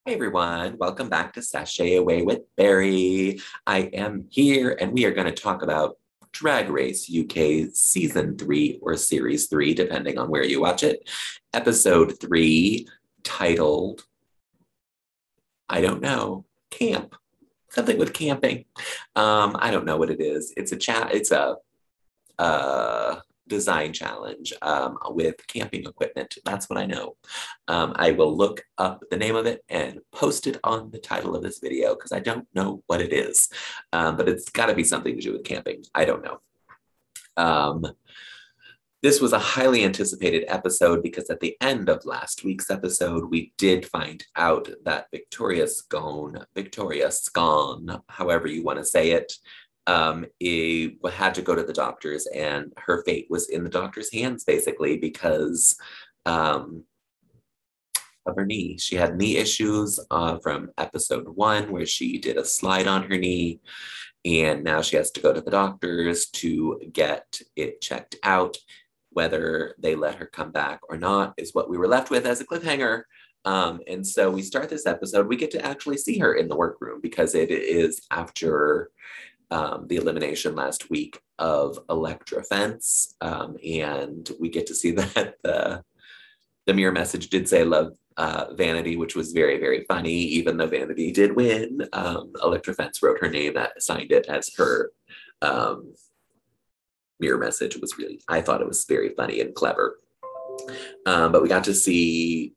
Hey everyone, welcome back to Sashay Away with Barry. I am here and we are going to talk about Drag Race UK Season 3 or Series 3, depending on where you watch it. Episode 3, titled, I don't know, Camp. Something with camping. I don't know what it is. It's a uh, design challenge with camping equipment. That's what I know. I will look up the name of it and post it on the title of this video because I don't know what it is. But it's got to be something to do with camping. I don't know. Um, this was a highly anticipated episode because at the end of last week's episode, we did find out that Victoria Scone, however you want to say it, had to go to the doctors, and her fate was in the doctor's hands basically because of her knee. She had knee issues from episode 1 where she did a slide on her knee, and now she has to go to the doctors to get it checked out. Whether they let her come back or not is what we were left with as a cliffhanger. And so we start this episode. We get to actually see her in the workroom because it is after the elimination last week of Elektra Fence. And we get to see that the mirror message did say love Vanity, which was very, very funny, even though Vanity did win. Elektra Fence wrote her name, signed it as her mirror message. I thought it was very funny and clever. But we got to see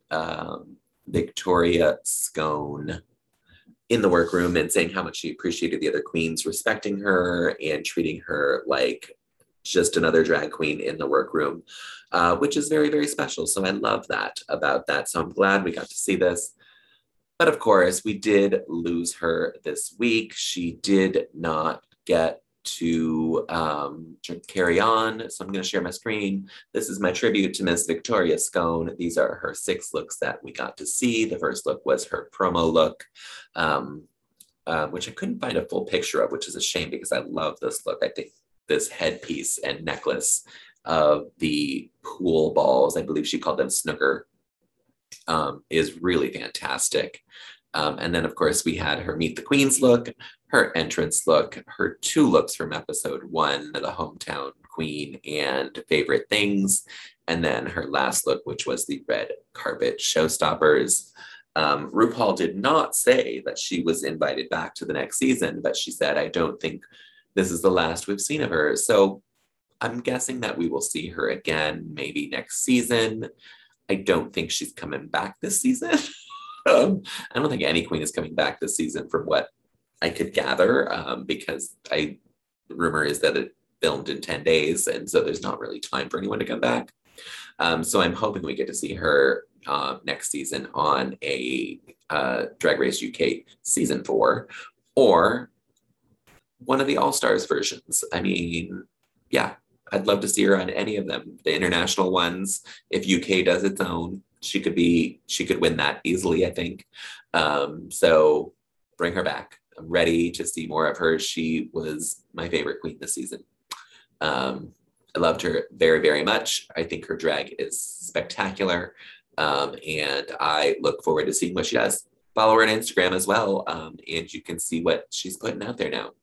Victoria Scone in the workroom and saying how much she appreciated the other queens respecting her and treating her like just another drag queen in the workroom, which is very, very special. So I love that about that. So I'm glad we got to see this. But of course, we did lose her this week. She did not get to carry on. So I'm going to share my screen. This is my tribute to Miss Victoria Scone. These are her 6 looks that we got to see. The first look was her promo look, which I couldn't find a full picture of, which is a shame because I love this look. I think this headpiece and necklace of the pool balls, I believe she called them snooker, is really fantastic. And then, of course, we had her Meet the Queens look, her entrance look, her 2 looks from episode 1, the hometown queen and favorite things, and then her last look, which was the red carpet showstoppers. RuPaul did not say that she was invited back to the next season, but she said, I don't think this is the last we've seen of her. So I'm guessing that we will see her again, maybe next season. I don't think she's coming back this season. I don't think any queen is coming back this season from what I could gather, because rumor is that it filmed in 10 days, and so there's not really time for anyone to come back. So I'm hoping we get to see her next season on a Drag Race UK season 4, or one of the All-Stars versions. I mean, yeah, I'd love to see her on any of them. The international ones, if UK does its own, she could win that easily, I think. So bring her back. I'm ready to see more of her. She was my favorite queen this season. I loved her very, very much. I think her drag is spectacular. And I look forward to seeing what she does. Follow her on Instagram as well. And you can see what she's putting out there now.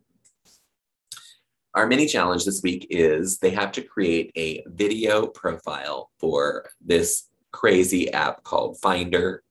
Our mini challenge this week is they have to create a video profile for this crazy app called Finder.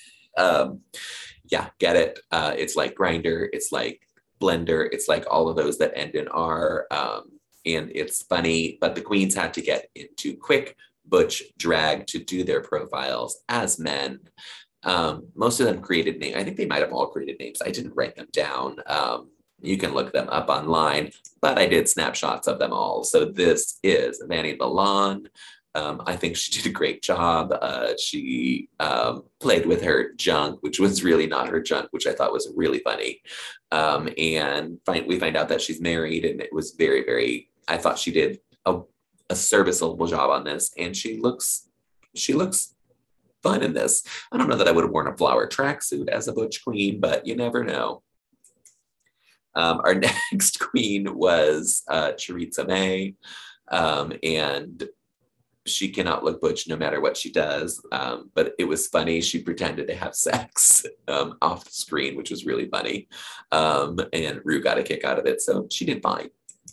Yeah, get it. It's like Grindr, it's like Blender, it's like all of those that end in R. And it's funny, but the queens had to get into quick butch drag to do their profiles as men. Most of them created names. I think they might have all created names. I didn't write them down. You can look them up online, but I did snapshots of them all. So this is Vanity Milan. I think she did a great job. She played with her junk, which was really not her junk, which I thought was really funny. And we find out that she's married, and it was very, very, I thought she did a serviceable job on this, and she looks fun in this. I don't know that I would have worn a flower tracksuit as a butch queen, but you never know. Our next queen was Charitza May, and she cannot look butch no matter what she does. But it was funny. She pretended to have sex off the screen, which was really funny. And Rue got a kick out of it. So she did fine.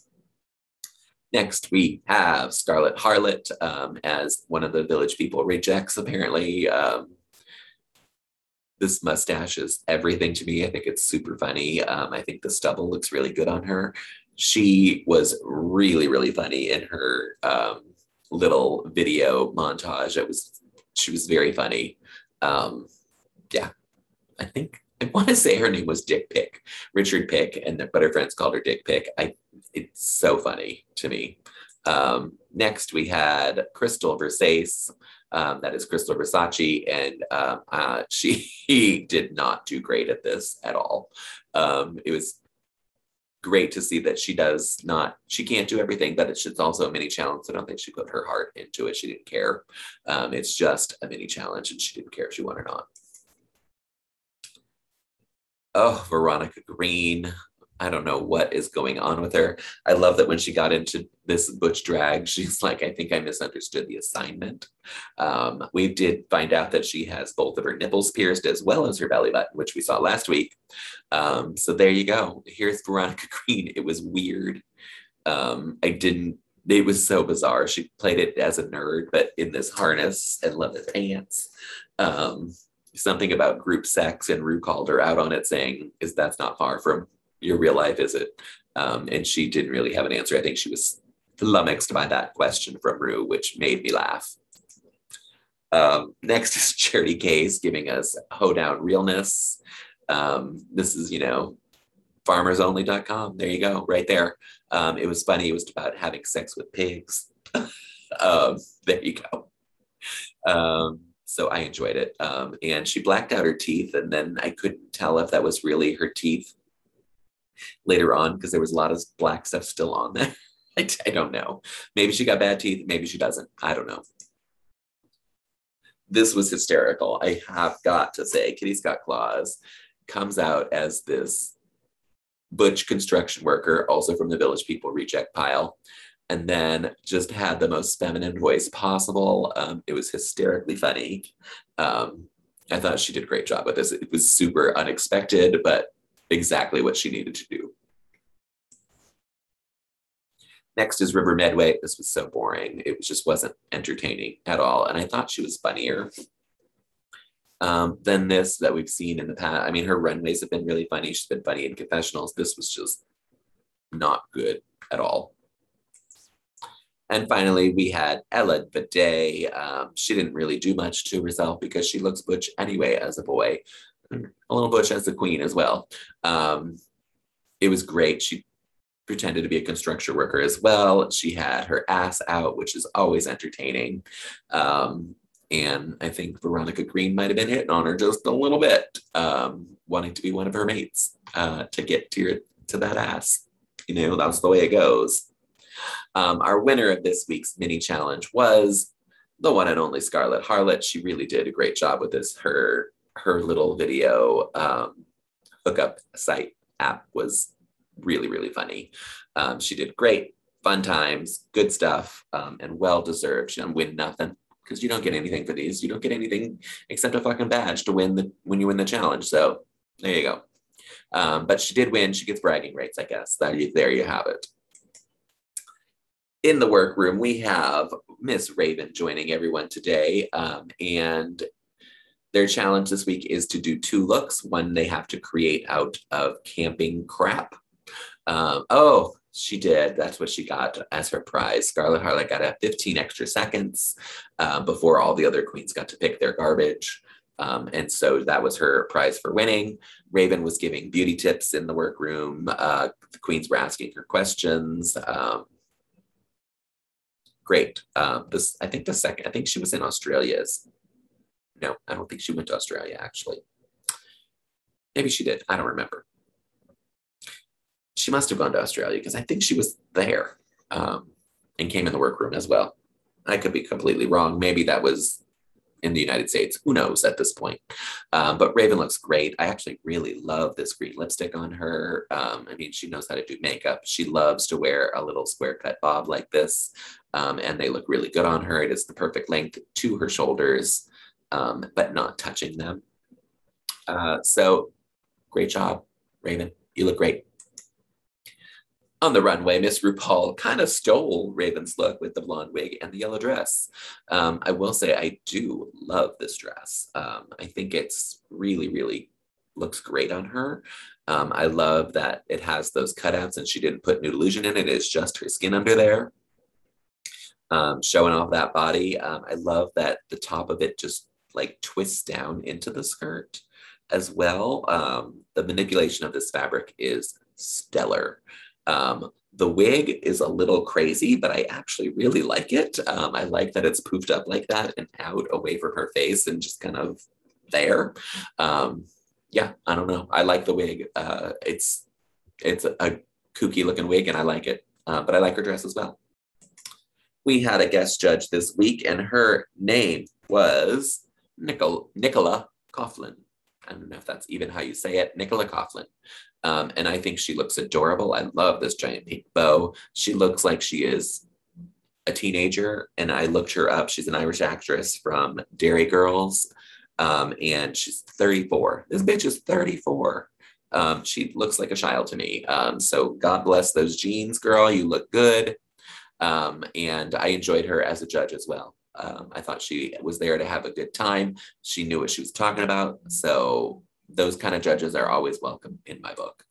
Next, we have Scarlet Harlot as one of the Village People rejects, apparently. This mustache is everything to me. I think it's super funny. I think the stubble looks really good on her. She was really, really funny in her little video montage. She was very funny. Yeah, I want to say her name was Dick Pick, Richard Pick, but her friends called her Dick Pick. It's so funny to me. Next, we had Crystal Versace. That is Crystal Versace, and she did not do great at this at all. It was great to see that she can't do everything, but it's also a mini challenge. I don't think she put her heart into it. She didn't care. It's just a mini challenge, and she didn't care if she won or not. Oh, Veronica Green. I don't know what is going on with her. I love that when she got into this butch drag, she's like, I think I misunderstood the assignment. We did find out that she has both of her nipples pierced as well as her belly button, which we saw last week. So there you go. Here's Veronica Green. It was weird. It was so bizarre. She played it as a nerd, but in this harness and leather pants. Something about group sex, and Rue called her out on it, saying, that's not far from your real life, is it? And she didn't really have an answer. I think she was flummoxed by that question from Rue, which made me laugh. Next is Charity Case giving us hoedown realness. This is, farmersonly.com. There you go, right there. It was funny. It was about having sex with pigs. There you go. So I enjoyed it. And she blacked out her teeth, and then I couldn't tell if that was really her teeth later on because there was a lot of black stuff still on there. I don't know. Maybe she got bad teeth. Maybe she doesn't. I don't know. This was hysterical. I have got to say, Kitty Scott Claus comes out as this butch construction worker, also from the Village People reject pile, and then just had the most feminine voice possible. It was hysterically funny. I thought she did a great job with this. It was super unexpected, but exactly what she needed to do. Next is River Medway. This was so boring. It just wasn't entertaining at all. And I thought she was funnier than this that we've seen in the past. I mean, her runways have been really funny. She's been funny in confessionals. This was just not good at all. And finally, we had Ella Vaday. She didn't really do much to herself because she looks butch anyway as a boy. A little butch as the queen as well. It was great. She pretended to be a construction worker as well. She had her ass out, which is always entertaining. And I think Veronica Green might have been hitting on her just a little bit, wanting to be one of her mates to get to that ass. That's the way it goes. Our winner of this week's mini challenge was the one and only Scarlet Harlot. She really did a great job with this. Her little video hookup site app was really, really funny. She did great, fun times, good stuff, and well-deserved. She didn't win nothing because you don't get anything for these. You don't get anything except a fucking badge to win when you win the challenge. So there you go. But she did win. She gets bragging rights, I guess. There you have it. In the workroom, we have Miss Raven joining everyone today, and their challenge this week is to do 2 looks. One they have to create out of camping crap. Oh, she did. That's what she got as her prize. Scarlet Harlot got a 15 extra seconds before all the other queens got to pick their garbage. And so that was her prize for winning. Raven was giving beauty tips in the workroom. The queens were asking her questions. Great. I think she was in Australia. No, I don't think she went to Australia, actually. Maybe she did. I don't remember. She must have gone to Australia because I think she was there and came in the workroom as well. I could be completely wrong. Maybe that was in the United States. Who knows at this point? But Raven looks great. I actually really love this green lipstick on her. I mean, she knows how to do makeup. She loves to wear a little square cut bob like this. And they look really good on her. It is the perfect length to her shoulders, but not touching them. So great job, Raven. You look great. On the runway, Miss RuPaul kind of stole Raven's look with the blonde wig and the yellow dress. I will say I do love this dress. I think it's really, really looks great on her. I love that it has those cutouts and she didn't put Nude Illusion in it. It's just her skin under there, showing off that body. I love that the top of it just like twists down into the skirt as well. The manipulation of this fabric is stellar. The wig is a little crazy, but I actually really like it. I like that it's poofed up like that and out away from her face and just kind of there. Yeah, I don't know. I like the wig. It's a kooky looking wig and I like it, but I like her dress as well. We had a guest judge this week and her name was Nicola Coughlan. I don't know if that's even how you say it, Nicola Coughlan. And I think she looks adorable. I love this giant pink bow. She looks like she is a teenager, and I looked her up. She's an Irish actress from Derry Girls, and she's 34. This bitch is 34. She looks like a child to me. So God bless those jeans, girl. You look good. And I enjoyed her as a judge as well. I thought she was there to have a good time. She knew what she was talking about. So those kind of judges are always welcome in my book.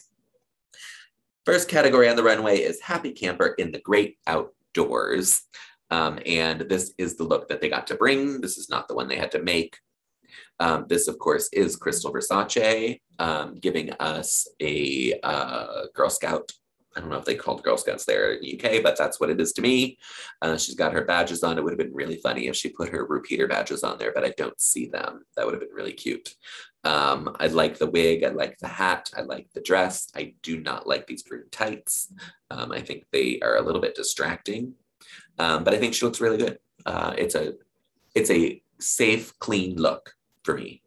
First category on the runway is Happy Camper in the Great Outdoors. And this is the look that they got to bring. This is not the one they had to make. This, of course, is Crystal Versace giving us a Girl Scout. I don't know if they called Girl Scouts there in the UK, but that's what it is to me. She's got her badges on. It would have been really funny if she put her repeater badges on there, but I don't see them. That would have been really cute. I like the wig. I like the hat. I like the dress. I do not like these green tights. I think they are a little bit distracting, but I think she looks really good. It's a safe, clean look for me.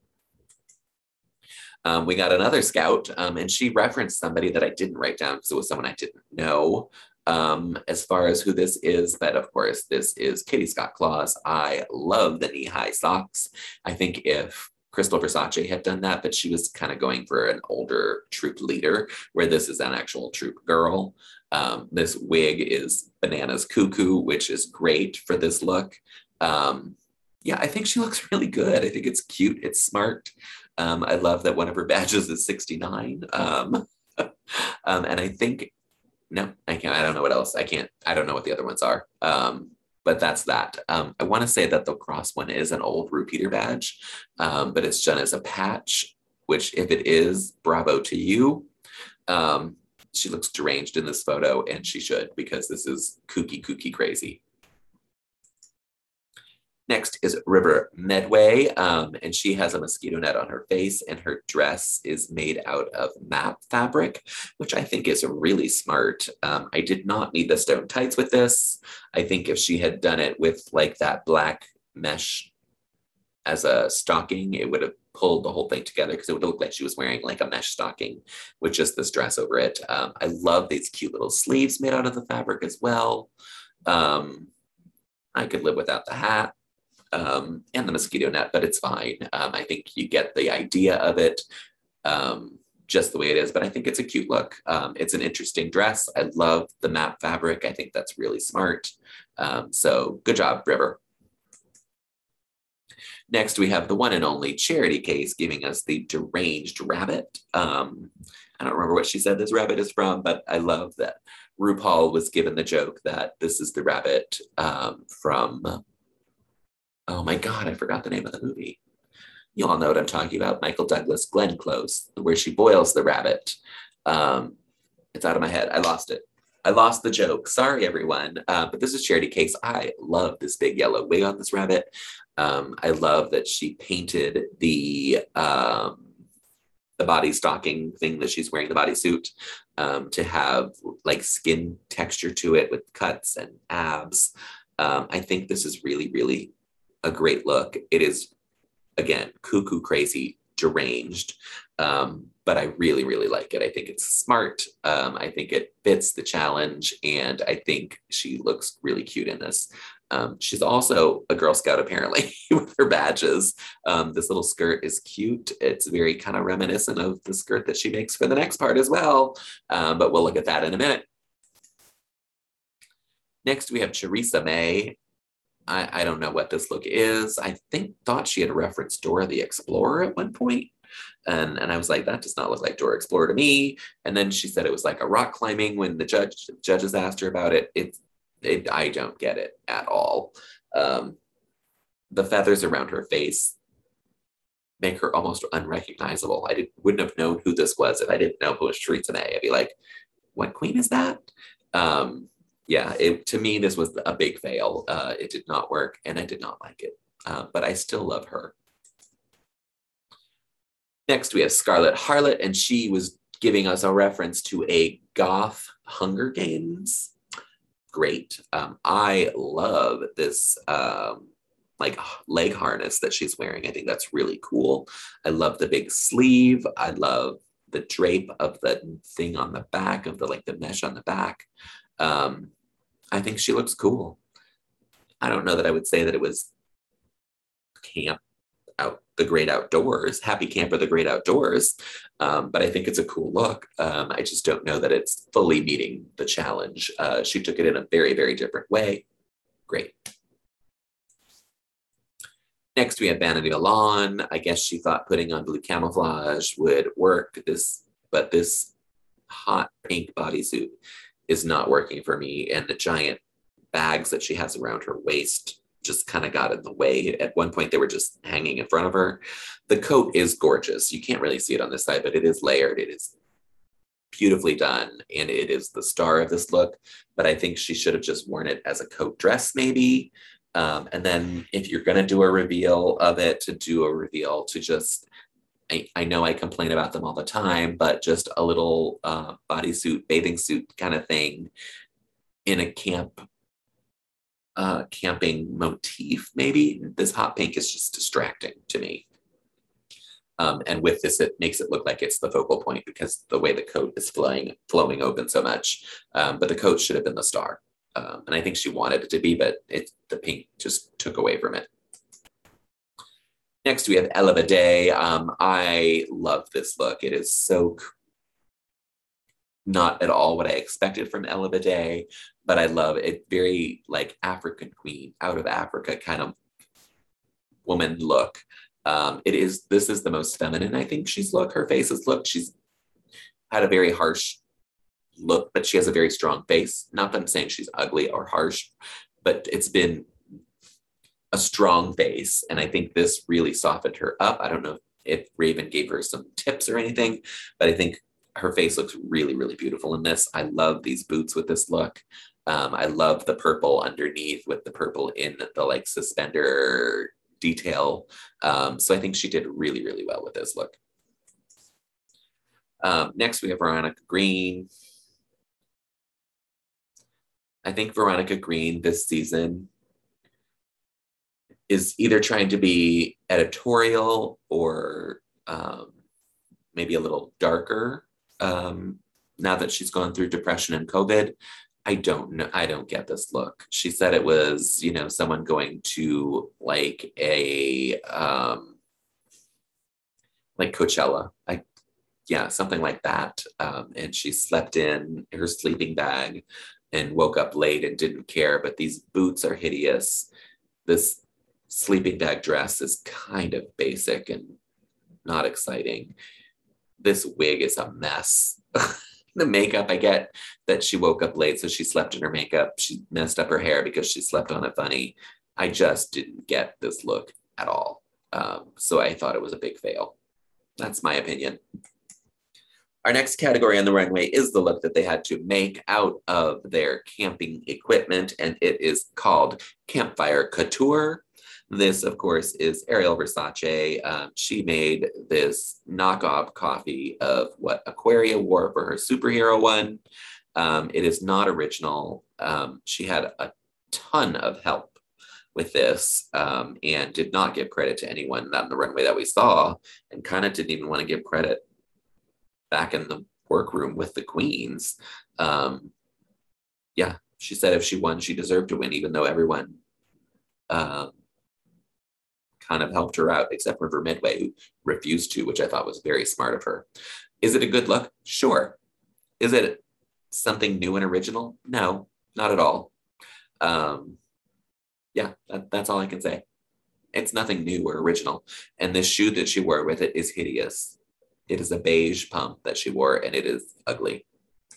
We got another scout, and she referenced somebody that I didn't write down because it was someone I didn't know as far as who this is. But of course, this is Kitty Scott Claus. I love the knee-high socks. I think if Crystal Versace had done that, but she was kind of going for an older troop leader, where this is an actual troop girl. This wig is bananas cuckoo, which is great for this look. Yeah, I think she looks really good. I think it's cute. It's smart. I love that one of her badges is 69. And I think, no, I can't, I don't know what else. I don't know what the other ones are. But that's that. I want to say that the cross one is an old repeater badge, but it's done as a patch, which if it is, bravo to you. She looks deranged in this photo, and she should, because this is kooky crazy. Next is River Medway, and she has a mosquito net on her face, and her dress is made out of map fabric, which I think is really smart. I did not need the stone tights with this. I think if she had done it with like that black mesh as a stocking, it would have pulled the whole thing together, because it would look like she was wearing like a mesh stocking with just this dress over it. I love these cute little sleeves made out of the fabric as well. I could live without the hat. And the mosquito net, but it's fine. I think you get the idea of it just the way it is, but I think it's a cute look. It's an interesting dress. I love the map fabric. I think that's really smart. So good job, River. Next, we have the one and only Charity Case giving us the deranged rabbit. I don't remember what she said this rabbit is from, but I love that RuPaul was given the joke that this is the rabbit from... Oh my God, I forgot the name of the movie. You all know what I'm talking about. Michael Douglas, Glenn Close, where she boils the rabbit. It's out of my head. I lost it. I lost the joke. Sorry, everyone. But this is Charity Case. I love this big yellow wig on this rabbit. I love that she painted the body stocking thing that she's wearing, the bodysuit, to have like skin texture to it with cuts and abs. I think this is really, really a great look. It is, again, cuckoo crazy, deranged, but I really, really like it. I think it's smart. I think it fits the challenge, and I think she looks really cute in this. She's also a Girl Scout, apparently, with her badges. This little skirt is cute. It's very kind of reminiscent of the skirt that she makes for the next part as well, but we'll look at that in a minute. Next, we have Charissa May. I don't know what this look is. I thought she had referenced Dora the Explorer at one point. And I was like, that does not look like Dora Explorer to me. And then she said it was like a rock climbing when the judges asked her about it. I don't get it at all. The feathers around her face make her almost unrecognizable. Wouldn't have known who this was if I didn't know who was Charissa May. I'd be like, what queen is that? Yeah, to me, this was a big fail. It did not work, and I did not like it, but I still love her. Next, we have Scarlet Harlot, and she was giving us a reference to a goth Hunger Games. Great. I love this like leg harness that she's wearing. I think that's really cool. I love the big sleeve. I love the drape of the thing on the back of the mesh on the back. I think she looks cool. I don't know that I would say that it was camp out the great outdoors, happy camper the great outdoors, but I think it's a cool look. I just don't know that it's fully meeting the challenge. She took it in a very, very different way. Great. Next, we have Vanity Milan. I guess she thought putting on blue camouflage would work. But this hot pink bodysuit is not working for me, and the giant bags that she has around her waist just kind of got in the way. At one point, they were just hanging in front of her. The coat is gorgeous. You can't really see it on this side, but it is layered. It is beautifully done, and it is the star of this look. But I think she should have just worn it as a coat dress, maybe. And then if you're going to do a reveal of it, to do a reveal to just, I know I complain about them all the time, but just a little bodysuit, bathing suit kind of thing in a camping motif, maybe. This hot pink is just distracting to me. And with this, it makes it look like it's the focal point because the way the coat is flowing open so much. But the coat should have been the star. And I think she wanted it to be, but the pink just took away from it. Next, we have Ella Bidet. I love this look. It is so not at all what I expected from Ella Bidet, but I love it. Very like African queen, out of Africa kind of woman look. This is the most feminine I think she's looked. Her face has looked. She's had a very harsh look, but she has a very strong face. Not that I'm saying she's ugly or harsh, but it's been a strong face. And I think this really softened her up. I don't know if Raven gave her some tips or anything, but I think her face looks really, really beautiful in this. I love these boots with this look. I love the purple underneath with the purple in the like suspender detail. So I think she did really, really well with this look. Next, we have Veronica Green. I think Veronica Green this season is either trying to be editorial or maybe a little darker now that she's gone through depression and COVID. I don't know. I don't get this look. She said it was, someone going to like a like Coachella. Yeah, something like that. And she slept in her sleeping bag and woke up late and didn't care, but these boots are hideous. This sleeping bag dress is kind of basic and not exciting. This wig is a mess. The makeup, I get that she woke up late, so she slept in her makeup. She messed up her hair because she slept on it funny. I just didn't get this look at all. So I thought it was a big fail. That's my opinion. Our next category on the runway is the look that they had to make out of their camping equipment, and it is called Campfire Couture. This, of course, is Ariel Versace. She made this knockoff coffee of what Aquaria wore for her superhero one. It is not original. She had a ton of help with this, and did not give credit to anyone on the runway that we saw, and kind of didn't even want to give credit back in the workroom with the queens. Yeah, she said if she won, she deserved to win, even though everyone kind of helped her out, except for Midway, who refused to, which I thought was very smart of her. Is it a good look? Sure. Is it something new and original? No, not at all. Yeah, that's all I can say. It's nothing new or original. And this shoe that she wore with it is hideous. It is a beige pump that she wore, and it is ugly.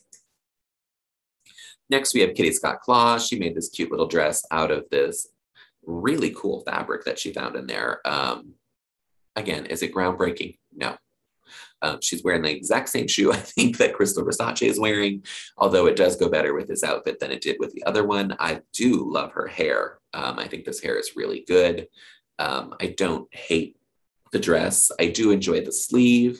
Next, we have Kitty Scott Claus. She made this cute little dress out of this really cool fabric that she found in there. Again, is it groundbreaking? No. She's wearing the exact same shoe, I think, that Crystal Versace is wearing, although it does go better with this outfit than it did with the other one. I do love her hair. I think this hair is really good. I don't hate the dress. I do enjoy the sleeve.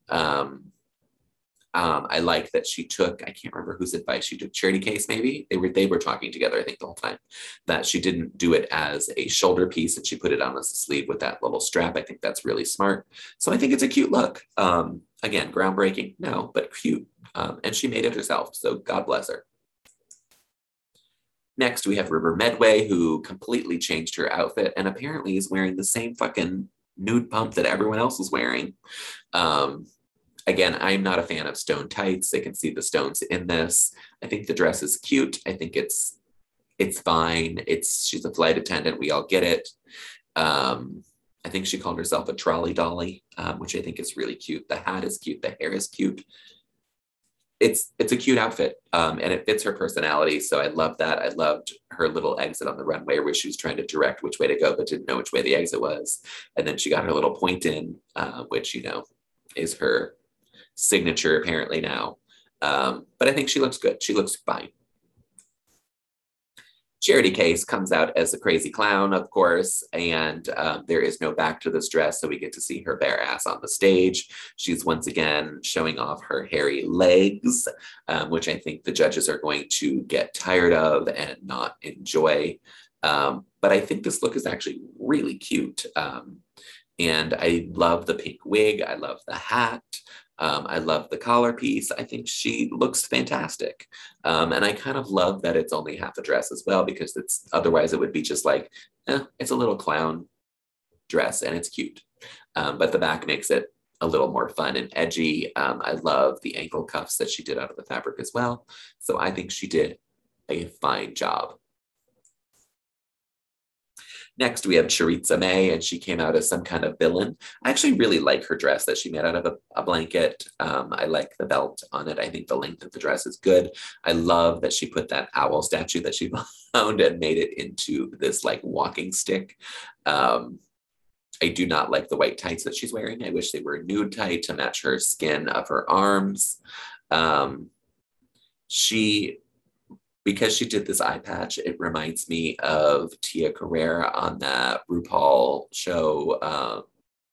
I like that she took, I can't remember whose advice she took, Charity Case maybe? They were talking together, I think, the whole time, that she didn't do it as a shoulder piece and she put it on as a sleeve with that little strap. I think that's really smart. So I think it's a cute look. Again, groundbreaking? No, but cute. And she made it herself, so God bless her. Next, we have River Medway, who completely changed her outfit and apparently is wearing the same fucking nude pump that everyone else is wearing. Again, I'm not a fan of stone tights. They can see the stones in this. I think the dress is cute. I think it's fine. She's a flight attendant. We all get it. I think she called herself a trolley dolly, which I think is really cute. The hat is cute. The hair is cute. It's a cute outfit, and it fits her personality. So I love that. I loved her little exit on the runway where she was trying to direct which way to go, but didn't know which way the exit was. And then she got her little point in, which, is her signature apparently now. But I think she looks good. She looks fine. Charity Case comes out as a crazy clown, of course, and there is no back to this dress, so we get to see her bare ass on the stage. She's once again showing off her hairy legs, which I think the judges are going to get tired of and not enjoy. But I think this look is actually really cute. And I love the pink wig. I love the hat. I love the collar piece. I think she looks fantastic. And I kind of love that it's only half a dress as well, because otherwise it would be just like, it's a little clown dress and it's cute. But the back makes it a little more fun and edgy. I love the ankle cuffs that she did out of the fabric as well. So I think she did a fine job. Next, we have Charitza May, and she came out as some kind of villain. I actually really like her dress that she made out of a blanket. I like the belt on it. I think the length of the dress is good. I love that she put that owl statue that she found and made it into this like walking stick. I do not like the white tights that she's wearing. I wish they were nude tight to match her skin of her arms. Because she did this eye patch, it reminds me of Tia Carrere on that RuPaul show,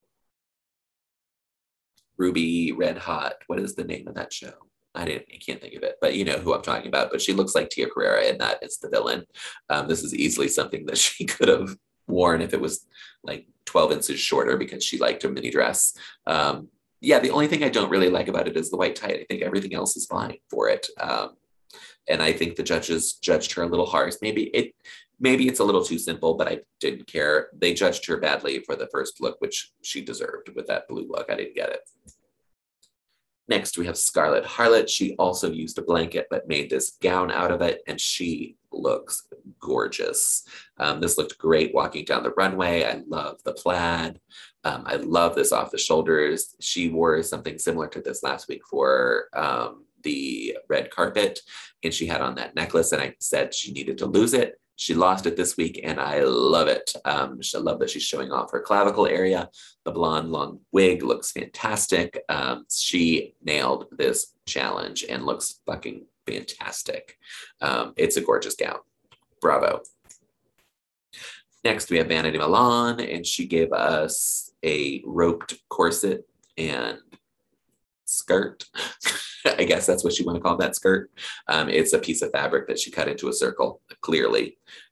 Ruby Red Hot. What is the name of that show? I can't think of it, but you know who I'm talking about. But she looks like Tia Carrere, and that is the villain. This is easily something that she could have worn if it was like 12 inches shorter, because she liked a mini dress. Yeah, the only thing I don't really like about it is the white tie. I think everything else is fine for it. And I think the judges judged her a little harsh. Maybe it's a little too simple, but I didn't care. They judged her badly for the first look, which she deserved with that blue look. I didn't get it. Next, we have Scarlet Harlot. She also used a blanket, but made this gown out of it, and she looks gorgeous. This looked great walking down the runway. I love the plaid. I love this off the shoulders. She wore something similar to this last week for the red carpet, and she had on that necklace, and I said she needed to lose it. She lost it this week, and I love it. I love that she's showing off her clavicle area. The blonde long wig looks fantastic. She nailed this challenge and looks fucking fantastic. It's a gorgeous gown. Bravo. Next, we have Vanity Milan, and she gave us a roped corset and skirt. I guess that's what you want to call that skirt. It's a piece of fabric that she cut into a circle, clearly.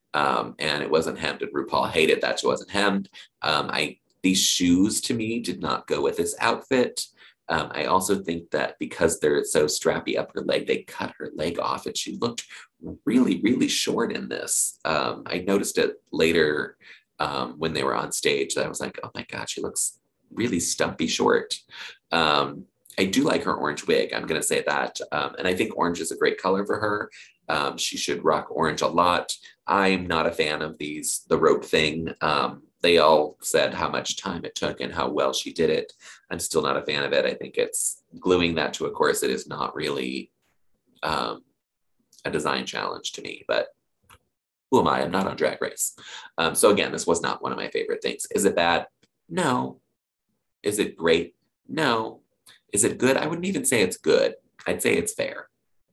And it wasn't hemmed, and RuPaul hated that she wasn't hemmed. These shoes to me did not go with this outfit. I also think that because they're so strappy up her leg, they cut her leg off, and she looked really, really short in this. I noticed it later when they were on stage that I was like, oh my God, she looks really stumpy short. I do like her orange wig. I'm going to say that. And I think orange is a great color for her. She should rock orange a lot. I'm not a fan of the rope thing. They all said how much time it took and how well she did it. I'm still not a fan of it. I think it's gluing that to a corset is not really a design challenge to me, but who am I? I'm not on Drag Race. So again, this was not one of my favorite things. Is it bad? No. Is it great? No. Is it good? I wouldn't even say it's good. I'd say it's fair.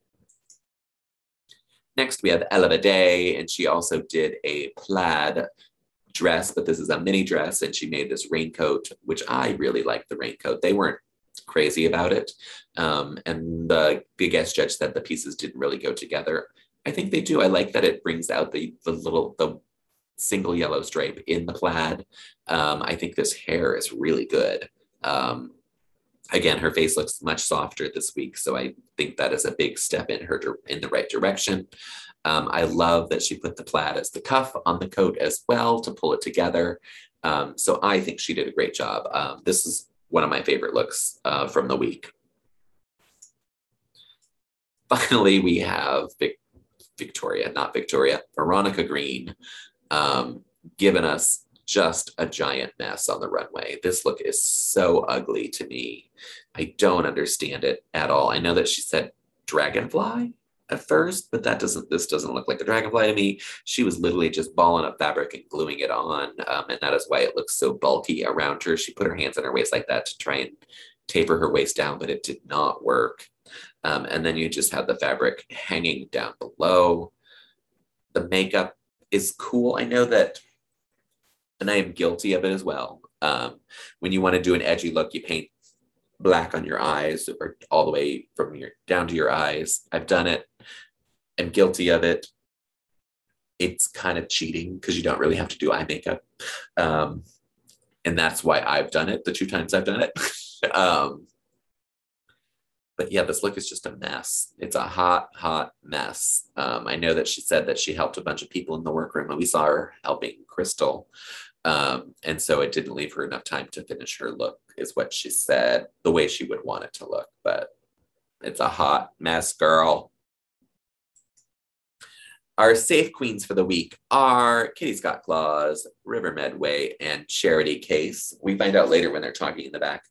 Next, we have Ella Vaday, and she also did a plaid dress, but this is a mini dress, and she made this raincoat, which I really liked the raincoat. They weren't crazy about it. And the guest judge said the pieces didn't really go together. I think they do. I like that it brings out the single yellow stripe in the plaid. I think this hair is really good. Again, her face looks much softer this week, so I think that is a big step in the right direction. I love that she put the plaid as the cuff on the coat as well to pull it together. So I think she did a great job. This is one of my favorite looks from the week. Finally, we have Veronica Green, giving us just a giant mess on the runway. This look is so ugly to me. I don't understand it at all. I know that she said dragonfly at first, but this doesn't look like a dragonfly to me. She was literally just balling up fabric and gluing it on, and that is why it looks so bulky around her. She put her hands on her waist like that to try and taper her waist down, but it did not work. And then you just have the fabric hanging down below. The makeup is cool. I know that, and I am guilty of it as well. When you want to do an edgy look, you paint black on your eyes or all the way from down to your eyes. I've done it. I'm guilty of it. It's kind of cheating because you don't really have to do eye makeup. And that's why I've done it the 2 times I've done it. But yeah, this look is just a mess. It's a hot, hot mess. I know that she said that she helped a bunch of people in the workroom, and we saw her helping Crystal. And so it didn't leave her enough time to finish her look, is what she said, the way she would want it to look. But it's a hot mess, girl. Our safe queens for the week are Kitty Scott Claus, River Medway, and Charity Case. We find out later when they're talking in the back.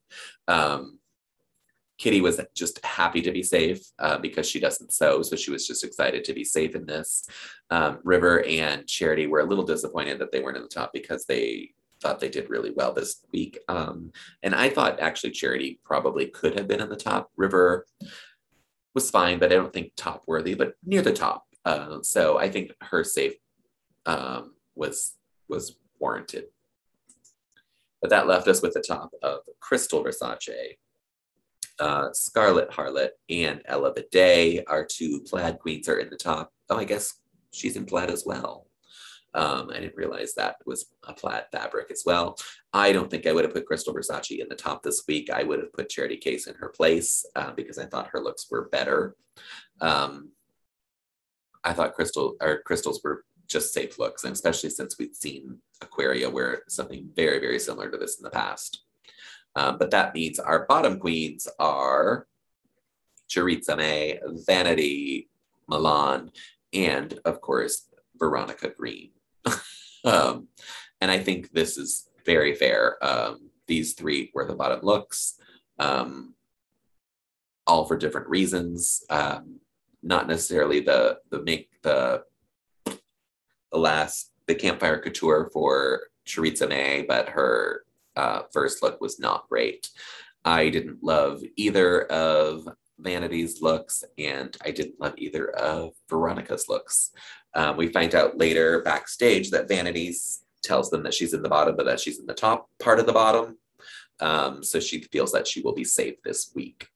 Kitty was just happy to be safe because she doesn't sew, so she was just excited to be safe in this. River and Charity were a little disappointed that they weren't in the top because they thought they did really well this week. And I thought actually Charity probably could have been in the top. River was fine, but I don't think top worthy, but near the top. So I think her safe was warranted. But that left us with the top of Crystal Versace, Scarlet Harlot, and Ella Vaday. Our 2 plaid queens are in the top. Oh, I guess she's in plaid as well. I didn't realize that was a plaid fabric as well. I don't think I would have put Crystal Versace in the top this week. I would have put Charity Case in her place because I thought her looks were better. I thought crystals were just safe looks, and especially since we'd seen Aquaria wear something very, very similar to this in the past. But that means our bottom queens are Chiritza May, Vanity, Milan, and of course, Veronica Green. And I think this is very fair. These 3 were the bottom looks, all for different reasons. Not necessarily the Campfire Couture for Chiritza May, but her first look was not great. I didn't love either of Vanity's looks, and I didn't love either of Veronica's looks. We find out later backstage that Vanity's tells them that she's in the bottom, but that she's in the top part of the bottom. So she feels that she will be safe this week.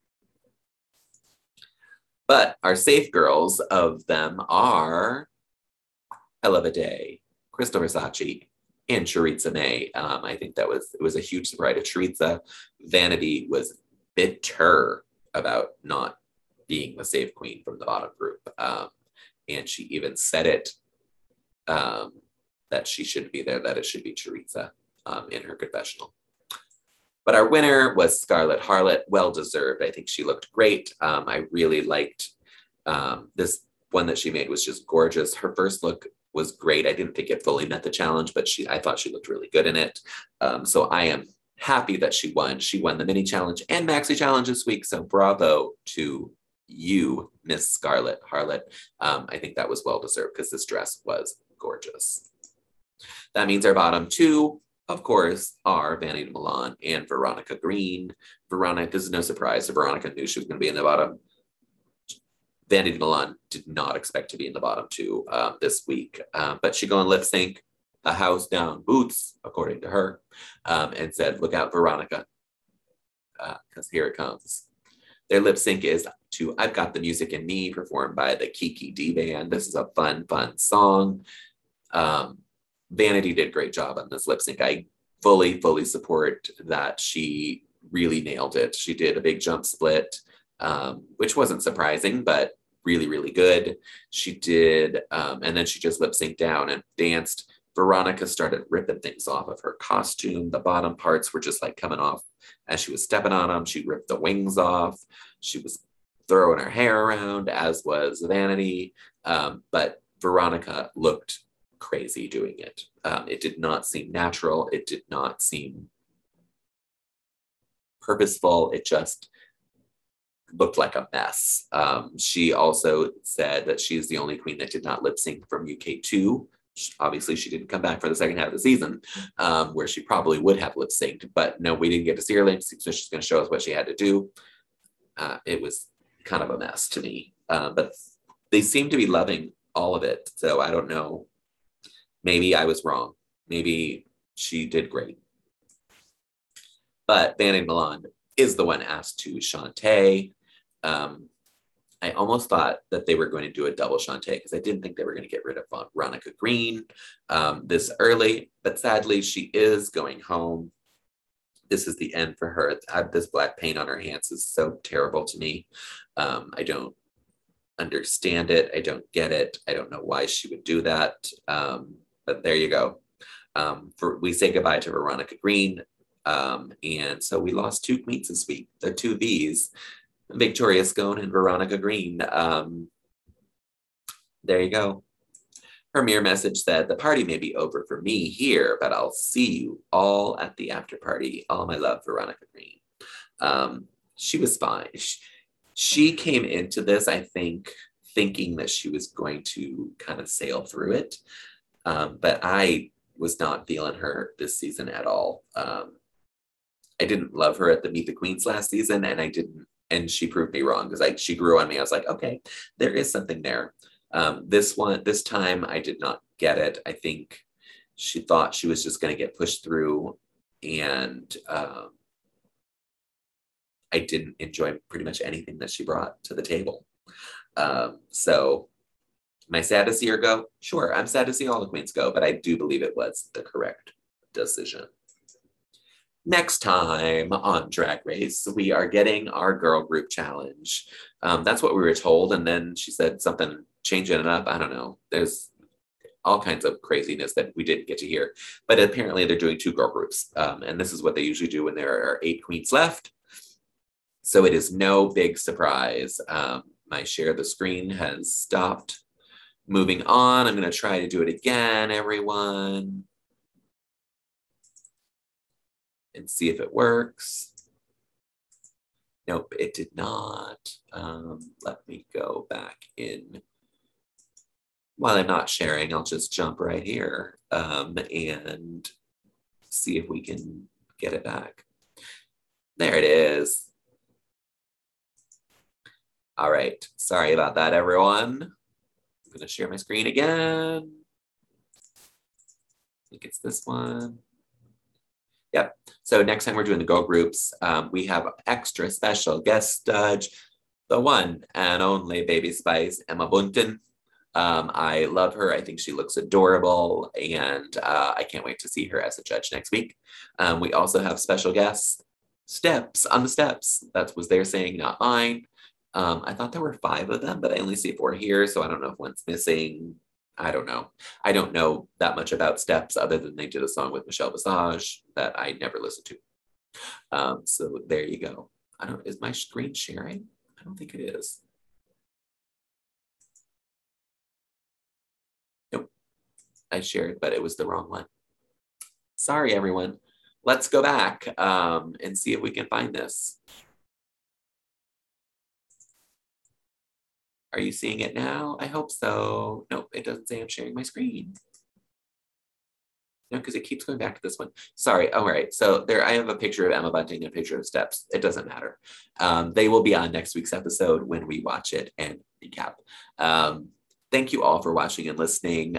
But our safe girls of them are Ella Vidae, Crystal Versace, and Choriza May. I think it was a huge surprise to Choriza. Vanity was bitter about not being the safe queen from the bottom group. And she even said it that she shouldn't be there, that it should be Choriza in her confessional. But our winner was Scarlett Harlot, well deserved. I think she looked great. I really liked this one that she made was just gorgeous. Her first look was great. I didn't think it fully met the challenge, but I thought she looked really good in it. So I am happy that she won. She won the mini challenge and maxi challenge this week. So bravo to you, Miss Scarlett Harlot. I think that was well deserved because this dress was gorgeous. That means our bottom two, of course, are Vanity Milan and Veronica Green. Veronica, this is no surprise. So Veronica knew she was going to be in the bottom. Vanity Milan did not expect to be in the bottom two this week, but she go on lip sync, a house down boots, according to her, and said, look out, Veronica, because here it comes. Their lip sync is to I've Got the Music in Me, performed by the Kiki D Band. This is a fun song. Vanity did a great job on this lip sync. I fully support that. She really nailed it. She did a big jump split, which wasn't surprising, but really good. She did, and then she just lip synced down and danced. Veronica started ripping things off of her costume. The bottom parts were just like coming off as she was stepping on them. She ripped the wings off. She was throwing her hair around, as was Vanity. But Veronica looked crazy doing it. It did not seem natural. It did not seem purposeful. It just looked like a mess. She also said that she's the only queen that did not lip sync from UK2. Obviously, she didn't come back for the second half of the season, where she probably would have lip synced. But no, we didn't get to see her lip sync, so she's going to show us what she had to do. It was kind of a mess to me, but they seem to be loving all of it. So I don't know. Maybe I was wrong. Maybe she did great. But Vanity Milan is the one asked to Shantay. I almost thought that they were going to do a double Shantay because I didn't think they were going to get rid of Veronica Green this early, but sadly she is going home. This is the end for her. This black paint on her hands is so terrible to me. I don't understand it. I don't get it. I don't know why she would do that. But there you go. We say goodbye to Veronica Green. And so we lost two queens this week. The two V's. Victoria Scone and Veronica Green. There you go. Her mirror message said, the party may be over for me here, but I'll see you all at the after party. All my love, Veronica Green. She was fine. She came into this, I think, thinking that she was going to kind of sail through it. But I was not feeling her this season at all. I didn't love her at the Meet the Queens last season, and she proved me wrong because she grew on me. I was like, okay, there is something there. This time I did not get it. I think she thought she was just going to get pushed through, and I didn't enjoy pretty much anything that she brought to the table. So am I sad to see her go? Sure, I'm sad to see all the queens go, but I do believe it was the correct decision. Next time on Drag Race, we are getting our girl group challenge. That's what we were told. And then she said something, changing it up. I don't know. There's all kinds of craziness that we didn't get to hear. But apparently they're doing two girl groups. And this is what they usually do when there are 8 queens left. So it is no big surprise. My share of the screen has stopped. Moving on, I'm going to try to do it again, everyone. And see if it works. Nope, it did not. Let me go back in. While I'm not sharing, I'll just jump right here and see if we can get it back. There it is. All right, sorry about that, everyone. I'm gonna share my screen again. I think it's this one. Yep. So next time we're doing the girl groups, we have extra special guest judge, the one and only Baby Spice, Emma Bunton. I love her. I think she looks adorable, and I can't wait to see her as a judge next week. We also have special guests, Steps on the Steps. That was their saying, not mine. I thought there were 5 of them, but I only see 4 here, so I don't know if one's missing. I don't know. I don't know that much about Steps other than they did a song with Michelle Visage that I never listened to. So there you go. Is my screen sharing? I don't think it is. Nope. I shared, but it was the wrong one. Sorry, everyone. Let's go back and see if we can find this. Are you seeing it now? I hope so. Nope, it doesn't say I'm sharing my screen. No, because it keeps going back to this one. Sorry. All right. So there, I have a picture of Emma Bunting and a picture of Steps. It doesn't matter. They will be on next week's episode when we watch it and recap. Thank you all for watching and listening.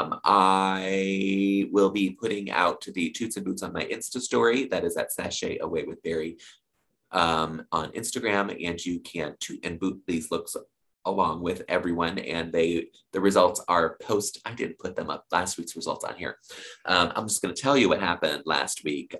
I will be putting out the Toots and Boots on my Insta story. That is at Sashay Away with Barry on Instagram, and you can toot and boot these looks along with everyone, and the results are I didn't put them up, last week's results on here. I'm just going to tell you what happened last week.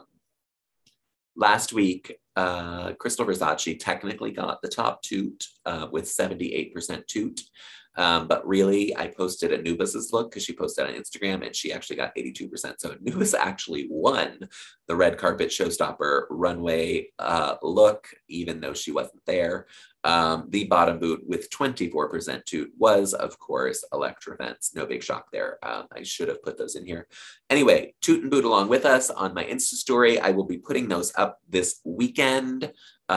Last week, Crystal Versace technically got the top toot with 78% toot. But really, I posted Anubis's look because she posted on Instagram and she actually got 82%. So Anubis actually won the red carpet showstopper runway look, even though she wasn't there. The bottom boot with 24% toot was, of course, Electra Fence. No big shock there. I should have put those in here. Anyway, toot and boot along with us on my Insta story. I will be putting those up this weekend.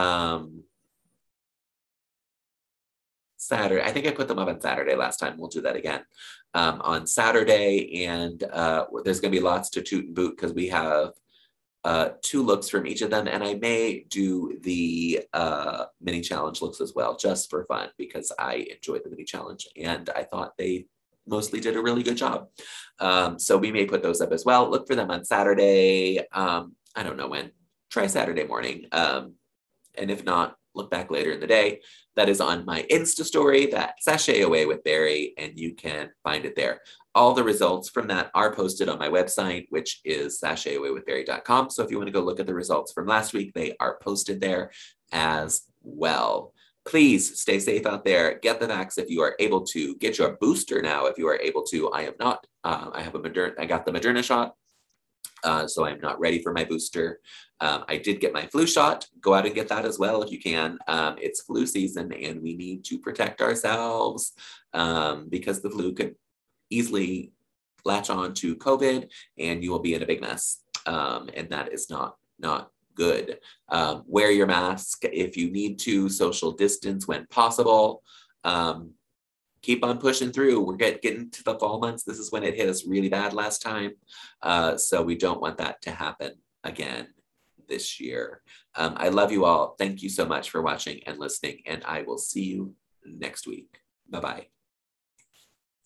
Saturday. I think I put them up on Saturday last time. We'll do that again on Saturday. And there's going to be lots to toot and boot because we have 2 looks from each of them. And I may do the mini challenge looks as well, just for fun, because I enjoyed the mini challenge and I thought they mostly did a really good job. So we may put those up as well. Look for them on Saturday. I don't know when. Try Saturday morning. And if not, look back later in the day. That is on my Insta story, that Sashay Away with Barry, and you can find it there. All the results from that are posted on my website, which is sashayawaywithbarry.com. So if you want to go look at the results from last week, they are posted there as well. Please stay safe out there. Get the vax if you are able to. Get your booster now if you are able to. I am not. I got the Moderna shot. So I'm not ready for my booster. I did get my flu shot. Go out and get that as well if you can. It's flu season and we need to protect ourselves because the flu could easily latch on to COVID and you will be in a big mess. And that is not good. Wear your mask if you need to, social distance when possible. Keep on pushing through. We're getting to the fall months. This is when it hit us really bad last time. So we don't want that to happen again this year. I love you all. Thank you so much for watching and listening, and I will see you next week. Bye-bye.